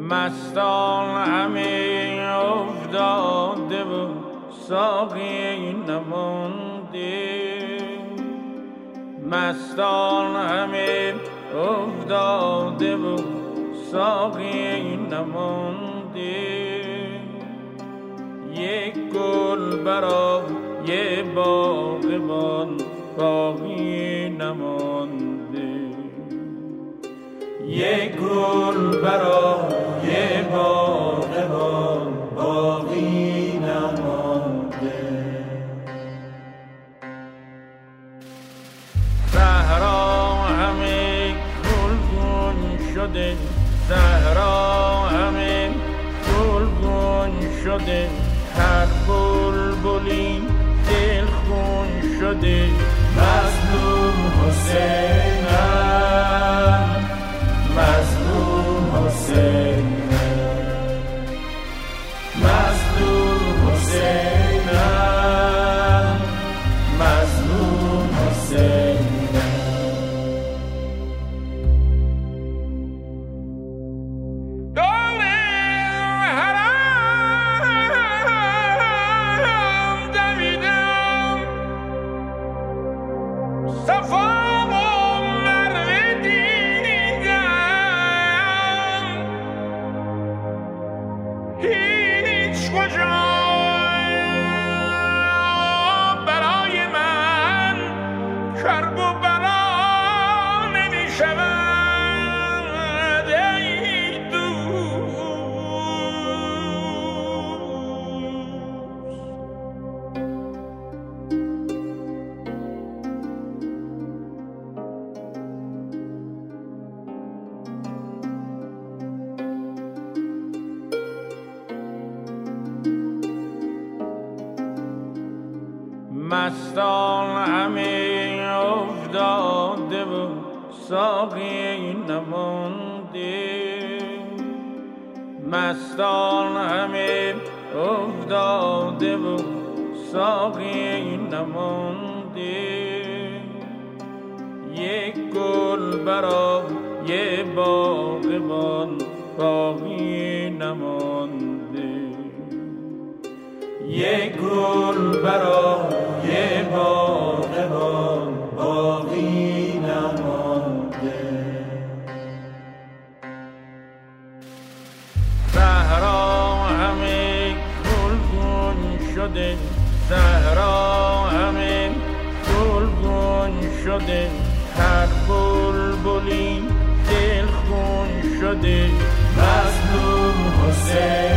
مستان همه افتاده و ساقی نمانده، مستان همه افتاده و ساقی نمانده، یک گل برای باغبان باقی نمانده، یک گل برای باغبان باقی نمانده. صحرا همه گلگون شده، صحرا همه گلگون شده، هر بلبلی دلخون شده، مظلوم حسینم، مظلوم حسینم، مظلوم حسینم، مظلوم حسینم. هیچ کجا برای من کرب و بلا نمی شود ای دوست. مستان همه افتاده و ساقی نمانده، مستان همه افتاده و ساقی نمانده، یک گل برای باغبان باقی نمانده، یک گل برای باغبان باقی نمانده. صحرا همه گلگون شده، صحرا همه گلگون شده، هر بلبلی دلخون شده، مظلوم حسین